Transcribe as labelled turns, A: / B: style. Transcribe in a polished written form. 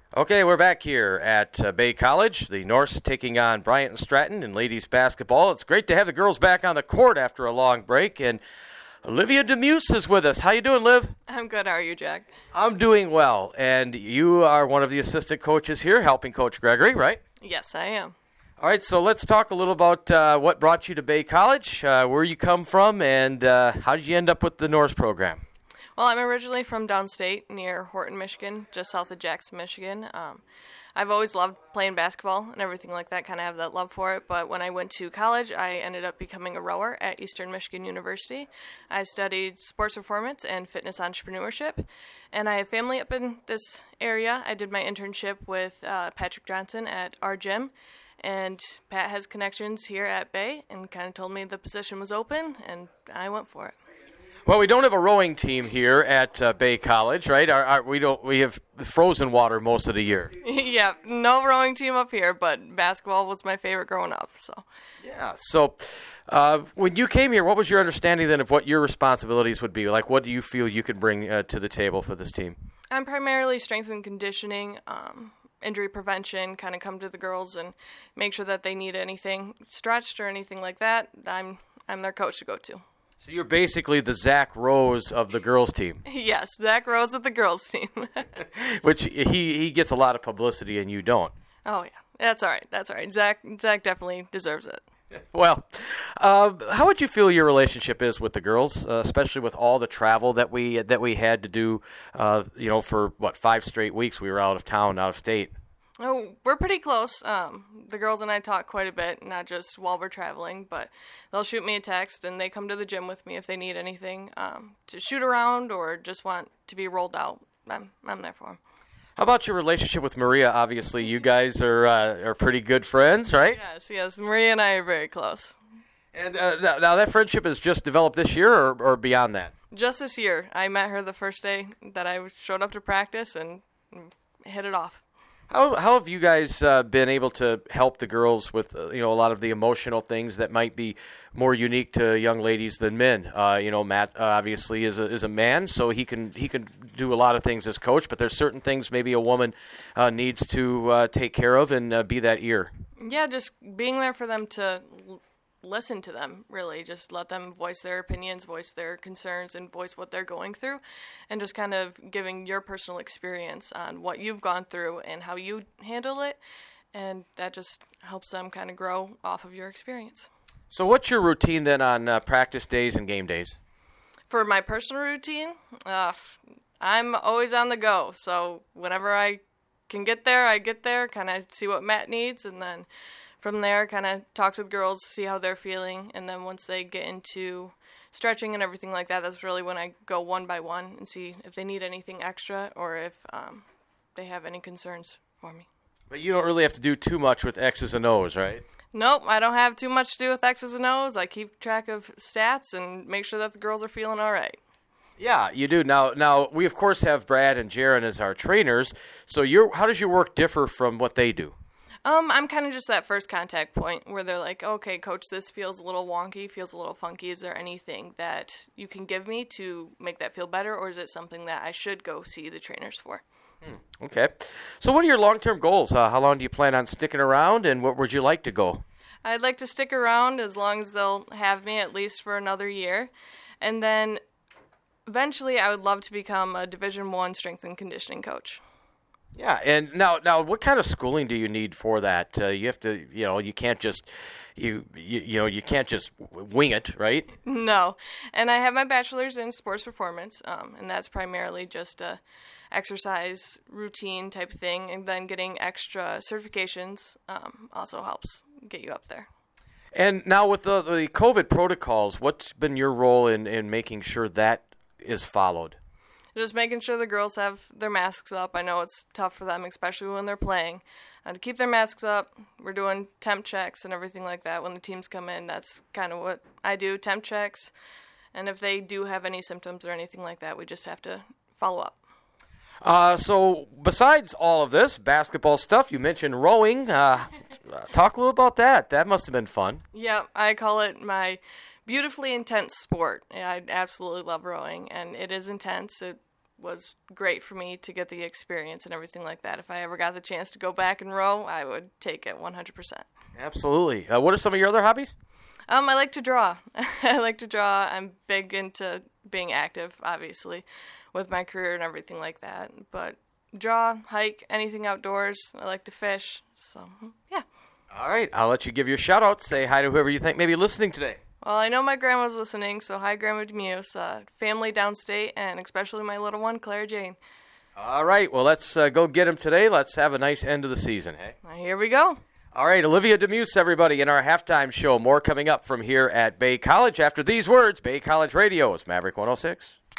A: Okay, we're back here at Bay College. The Norse taking on Bryant and Stratton in ladies basketball. It's great to have the girls back on the court after a long break, and Olivia Demuse is with us. How you doing, Liv?
B: I'm good. How are you, Jack?
A: I'm doing well, and you are one of the assistant coaches here, helping Coach Gregory, right?
B: Yes, I am.
A: All right, so let's talk a little about what brought you to Bay College, where you come from, and how did you end up with the Norse program?
B: Well, I'm originally from downstate near Horton, Michigan, just south of Jackson, Michigan. I've always loved playing basketball and everything like that, kind of have that love for it. But when I went to college, I ended up becoming a rower at Eastern Michigan University. I studied sports performance and fitness entrepreneurship. And I have family up in this area. I did my internship with Patrick Johnson at our gym. And Pat has connections here at Bay and kind of told me the position was open, and I went for it.
A: Well, we don't have a rowing team here at Bay College, right? We have frozen water most of the year.
B: Yeah, no rowing team up here, but basketball was my favorite growing up. So.
A: Yeah. So, when you came here, what was your understanding then of what your responsibilities would be? Like, what do you feel you could bring to the table for this team?
B: I'm primarily strength and conditioning, injury prevention. Kind of come to the girls and make sure that they need anything stretched or anything like that. I'm their coach to go to.
A: So you're basically the Zach Rose of the girls' team.
B: Yes, Zach Rose of the girls' team.
A: Which he gets a lot of publicity and you don't.
B: Oh, yeah. That's all right. Zach definitely deserves it.
A: Well, how would you feel your relationship is with the girls, especially with all the travel that we had to do, for, 5 straight weeks we were out of town, out of state?
B: Oh, we're pretty close. The girls and I talk quite a bit, not just while we're traveling, but they'll shoot me a text, and they come to the gym with me if they need anything to shoot around or just want to be rolled out. I'm there for them.
A: How about your relationship with Maria? Obviously, you guys are pretty good friends, right?
B: Yes. Maria and I are very close.
A: And now that friendship has just developed this year or beyond that?
B: Just this year. I met her the first day that I showed up to practice and hit it off.
A: How have you guys been able to help the girls with a lot of the emotional things that might be more unique to young ladies than men? Matt obviously is a man, so he can do a lot of things as coach. But there's certain things maybe a woman needs to take care of and be that ear.
B: Yeah, just being there for them to listen to them, really. Just let them voice their opinions, voice their concerns, and voice what they're going through, and just kind of giving your personal experience on what you've gone through and how you handle it, and that just helps them kind of grow off of your experience.
A: So what's your routine then on practice days and game days?
B: For my personal routine, I'm always on the go, so whenever I can get there, I get there, kind of see what Matt needs, and then from there, kind of talk to the girls, see how they're feeling, and then once they get into stretching and everything like that, that's really when I go one by one and see if they need anything extra or if they have any concerns for me.
A: But you don't really have to do too much with X's and O's, right?
B: Nope, I don't have too much to do with X's and O's. I keep track of stats and make sure that the girls are feeling all right.
A: Yeah, you do. Now we, of course, have Brad and Jaron as our trainers, so how does your work differ from what they do?
B: I'm kind of just that first contact point where they're like, okay, coach, this feels a little wonky, feels a little funky. Is there anything that you can give me to make that feel better, or is it something that I should go see the trainers for?
A: Okay. So what are your long-term goals? How long do you plan on sticking around, and where would you like to go?
B: I'd like to stick around as long as they'll have me at least for another year. And then eventually I would love to become a Division I strength and conditioning coach.
A: Yeah, and now, what kind of schooling do you need for that? You have to, you can't just, you can't just wing it, right?
B: No, and I have my bachelor's in sports performance, and that's primarily just a exercise routine type thing, and then getting extra certifications also helps get you up there.
A: And now with the COVID protocols, what's been your role in making sure that is followed?
B: Just making sure the girls have their masks up. I know it's tough for them, especially when they're playing. To keep their masks up, we're doing temp checks and everything like that. When the teams come in, that's kind of what I do, temp checks. And if they do have any symptoms or anything like that, we just have to follow up.
A: So besides all of this basketball stuff, you mentioned rowing. Talk a little about that. That must have been fun.
B: Yeah, I call it my beautifully intense sport. I absolutely love rowing, and it is intense. It was great for me to get the experience and everything like that. If I ever got the chance to go back and row, I would take it 100%.
A: Absolutely. What are some of your other hobbies?
B: I like to draw. I like to draw. I'm big into being active, obviously, with my career and everything like that. But draw, hike, anything outdoors. I like to fish. So, yeah.
A: All right. I'll let you give your shout-out. Say hi to whoever you think may be listening today.
B: Well, I know my grandma's listening, so hi, Grandma Demuse, family downstate, and especially my little one, Clara Jane.
A: All right. Well, let's go get him today. Let's have a nice end of the season, hey?
B: Here we go.
A: All right, Olivia Demuse, everybody, in our halftime show. More coming up from here at Bay College after these words. Bay College Radio is Maverick 106.